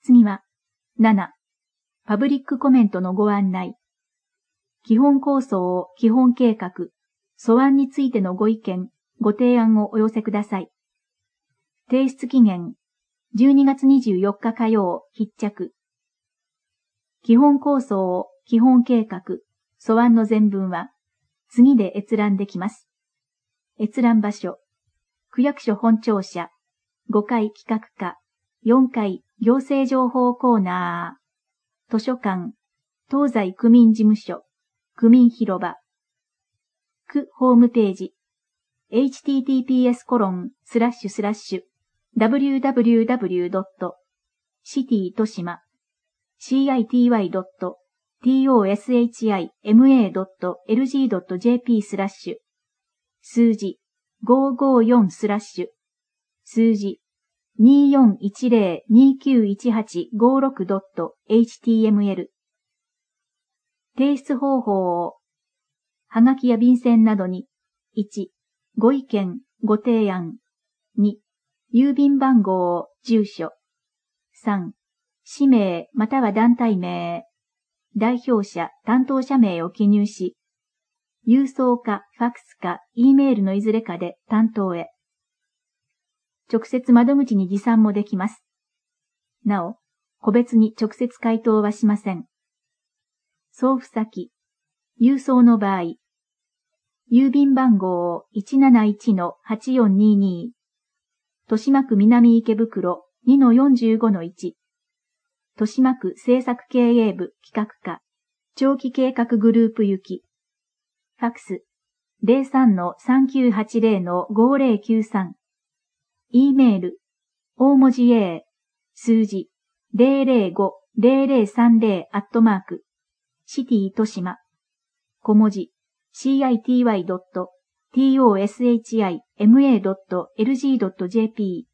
次は、7、パブリックコメントのご案内。基本構想、基本計画、素案についてのご意見、ご提案をお寄せください。提出期限、12月24日火曜、必着。基本構想、基本計画、素案の全文は、次で閲覧できます。閲覧場所、区役所本庁舎、5階企画課、4階行政情報コーナー、図書館、東西区民事務所、区民広場、区ホームページ、https://www.city-toshima.lg.jp/ 数字554/数字2410291856.html 提出方法をはがきや便箋などに1、ご意見、ご提案2、郵便番号、住所3、氏名または団体名代表者、担当者名を記入し郵送かファックスか E メールのいずれかで担当へ直接窓口に持参もできます。なお、個別に直接回答はしません。送付先、郵送の場合、郵便番号 171-8422 豊島区南池袋 2-45-1 豊島区政策経営部企画課長期計画グループ行きファックス 03-3980-5093 E メール、大文字 A、数字、005-0030 シティ豊島、小文字、city.toshima.lg.jp